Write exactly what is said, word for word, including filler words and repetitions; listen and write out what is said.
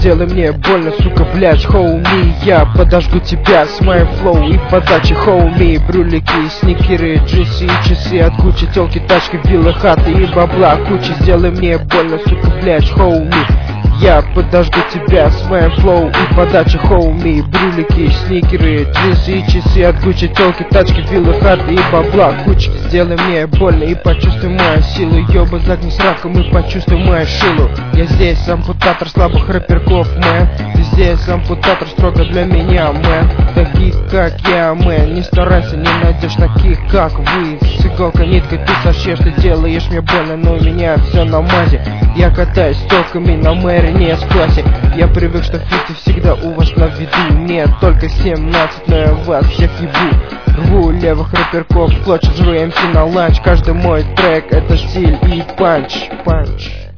сделай мне больно, сука, блять, хоуми. Я подожгу тебя с моим флоу и подачи, хоуми. Брюлики, сникеры, джинсы и часы от Гуччи, телки, тачки, виллы, хаты и бабла кучи. Сделай мне больно, сука, блять, хоуми. Я подожгу тебя с моим флоу и подачи, хоуми. Брюлики, сникеры, джинсы и часы от Гуччи, телки, тачки, виллы, хаты и бабла кучи. Сделай мне больно и почувствуй мою силу. Ёба, загни сраком и почувствуй мою шилу. Я здесь ампутатор слабых рэперков, мэн. Ты здесь ампутатор строго для меня, мэн. Таких как я, мэн. Не старайся, не найдешь таких как вы. С иголкой, ниткой ты сошьешь, ты делаешь мне больно, но у меня все на мазе. Я катаюсь стоками на мэре, не с классе. Я привык, что фифти всегда у вас на виду. Мне только семнадцать, но я вас всех ебу. Рву левых рэперков, клочья жру эм си на ланч. Каждый мой трек это стиль и панч, панч.